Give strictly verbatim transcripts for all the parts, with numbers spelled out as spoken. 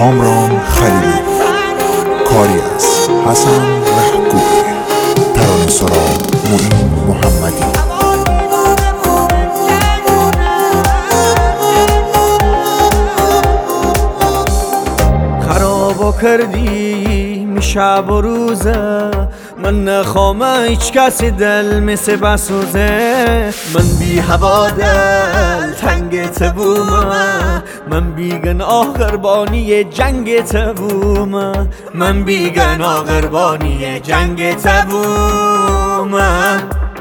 کامران خلیلی، کاری از حسن رهگوی، ترانه سرا معین محمدی. خرابو کردی می شب و روزه، من نخوام هیچ کسی دل مثل بسوزه. من بی هوا دل تنگ تبومه، من بی گناه قربانی جنگ تبومه. من بی گناه قربانی جنگ تبومه.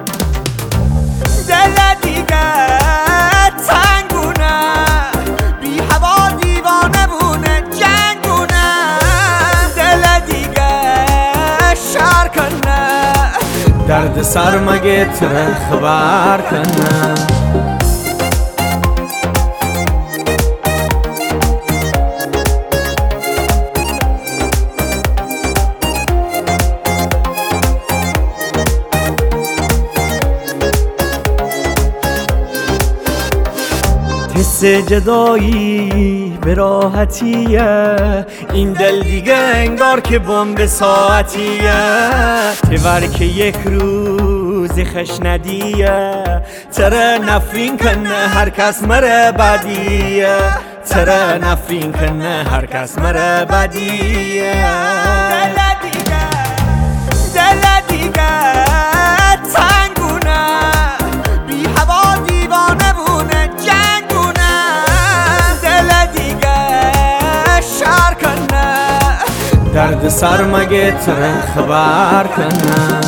دل دیگه تنگونه، بی هوا دیوانه بونه جنگونه. دل دیگه شر کنه، درد سر مگه تره خبر کنه. حس جدایی به راحتیه، این دل دیگه انگار که بمب ساعتیه. تور که یک روز خش ندیه، تره نفرین کنه هر کس مره بدیه. تره نفرین کنه هر کس مره بدیه. دل دیگه دل دیگه تنگونه، بی هوا دیوانه بونه جنگونه. دل دیگه شر کنه، درد سر مگه تره خبر کنه.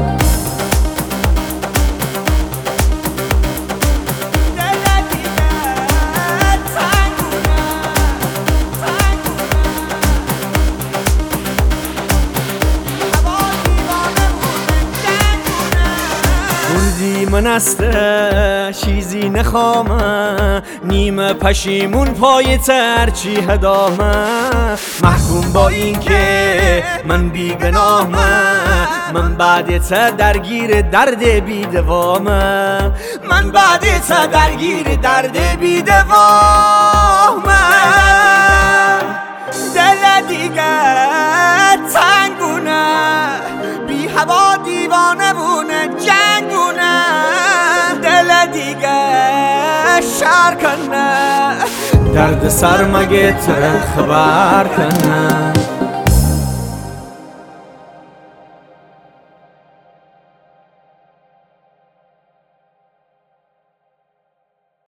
روزی من استه چیزی نخوامه، نیمه پشیمون پای ترچی هدامه. محکوم با این که من بی گناهمه، من بعد تا درگیر درد بی دوامه. من بعد تا درگیر درد بی دوامه. دل دیگه تنگونه، بی هوا دیوانه بونه جنگونه. دل دیگه شر کنه، درد سر مگه تره خبر کنه.